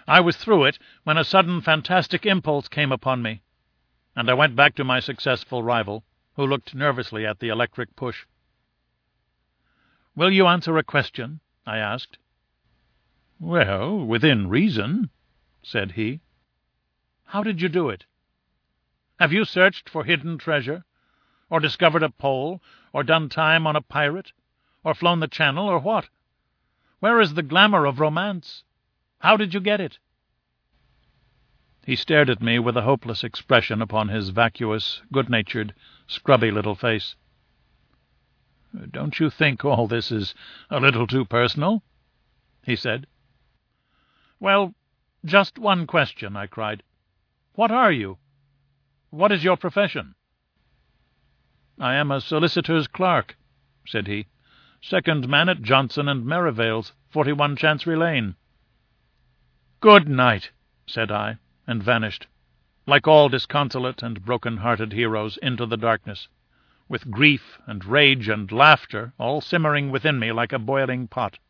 I was through it when a sudden fantastic impulse came upon me, and I went back to my successful rival, who looked nervously at the electric push. "Will you answer a question?" I asked. "Well, within reason," said he. "How did you do it? Have you searched for hidden treasure, or discovered a pole, or done time on a pirate, or flown the Channel, or what? Where is the glamour of romance? How did you get it?" He stared at me with a hopeless expression upon his vacuous, good-natured, scrubby little face. "Don't you think all this is a little too personal?" he said. "Well, just one question," I cried. "What are you? What is your profession?" "I am a solicitor's clerk," said he. "Second man at Johnson and Merivale's, 41 Chancery Lane." "Good night," said I, and vanished, like all disconsolate and broken-hearted heroes, into the darkness, with grief and rage and laughter all simmering within me like a boiling pot.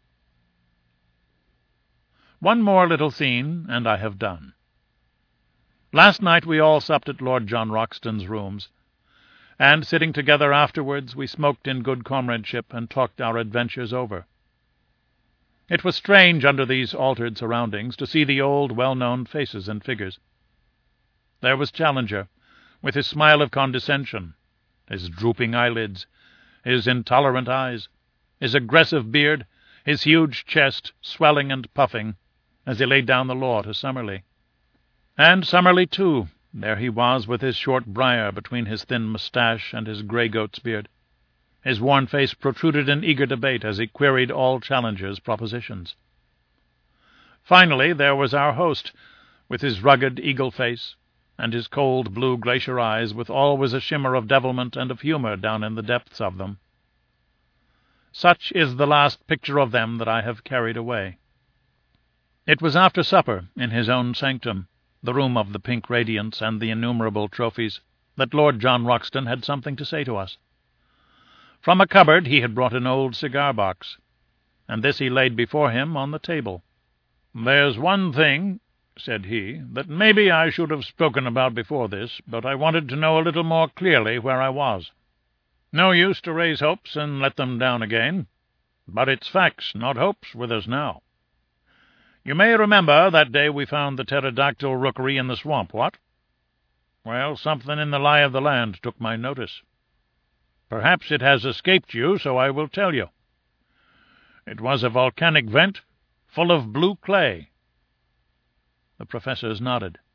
One more little scene, and I have done. Last night we all supped at Lord John Roxton's rooms, and, sitting together afterwards, we smoked in good comradeship and talked our adventures over. It was strange, under these altered surroundings, to see the old, well-known faces and figures. There was Challenger, with his smile of condescension, his drooping eyelids, his intolerant eyes, his aggressive beard, his huge chest swelling and puffing, as he laid down the law to Summerlee. And Summerlee, too, there he was with his short briar between his thin moustache and his grey goat's beard. His worn face protruded in eager debate as he queried all Challenger's propositions. Finally, there was our host, with his rugged eagle face, and his cold blue glacier eyes, with always a shimmer of devilment and of humour down in the depths of them. Such is the last picture of them that I have carried away. It was after supper, in his own sanctum, the room of the pink radiance and the innumerable trophies, that Lord John Roxton had something to say to us. From a cupboard he had brought an old cigar-box, and this he laid before him on the table. "There's one thing," said he, "that maybe I should have spoken about before this, but I wanted to know a little more clearly where I was. No use to raise hopes and let them down again, but it's facts, not hopes, with us now. You may remember that day we found the pterodactyl rookery in the swamp, what? Well, something in the lie of the land took my notice. Perhaps it has escaped you, so I will tell you. It was a volcanic vent full of blue clay." The professors nodded.